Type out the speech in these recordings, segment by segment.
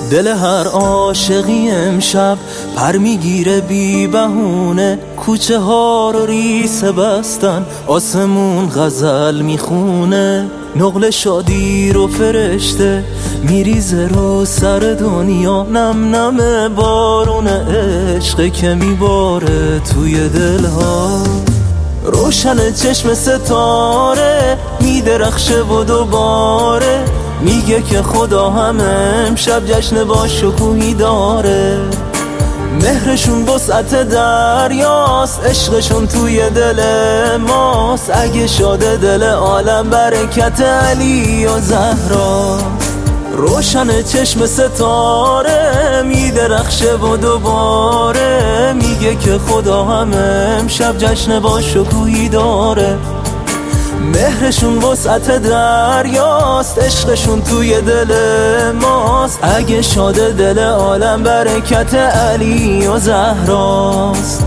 دل هر عاشقی امشب پر میگیره بی بهونه، کوچه ها رو ریسه بستن، آسمون غزل میخونه، نقل شادی رو فرشته میریزه رو سر دنیا، نم نم بارون عشق که میباره توی دلها. روشن چشم ستاره میدرخشه و دوباره میگه که خدا هم امشب جشن با شکوهی داره. مهرشون وسعت دریاست، عشقشون توی دل ماست، اگه شاده دل عالم برکت علی و زهرا. روشن چشم ستاره میدرخشه و دوباره میگه که خدا هم امشب جشن با شکوهی داره. مهرشون وسعت دریاست، عشقشون توی دل ماست، اگه شاده دل عالم برکت علی و زهراست.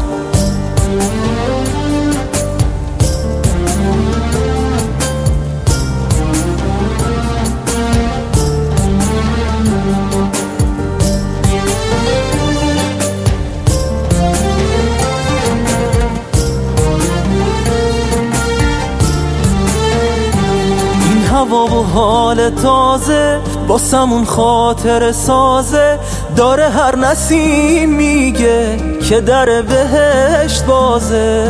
هوا و حال تازه واسمون خاطر سازه، داره هر نسیم میگه که در بهشت بازه.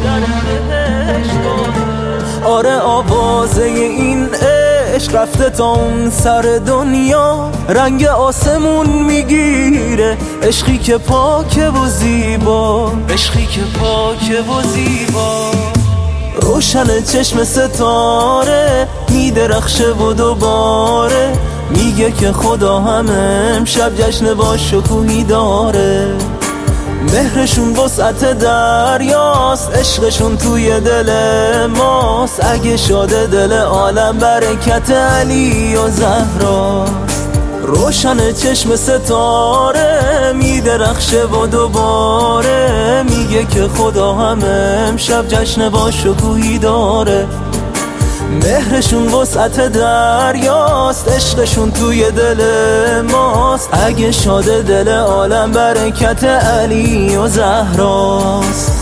آره آوازه این عشق رفته تا اون سر دنیا، رنگ آسمون میگیره، عشقی که پاکه و زیبا، عشقی که پاکه و زیبا. روشن چشم ستاره میدرخشه و دوباره میگه که خدا هم امشب جشن با شکوهی داره. مهرشون وسعت دریاست، عشقشون توی دل ماست، اگه شاده دل عالم برکت علی و زهراست. روشن چشم ستاره میدرخشه و دوباره میگه که خدا هم امشب جشن با شکوهی داره. مهرشون وسعت دریاست، عشقشون توی دل ماست، اگه شاده دل عالم برکت علی و زهراست.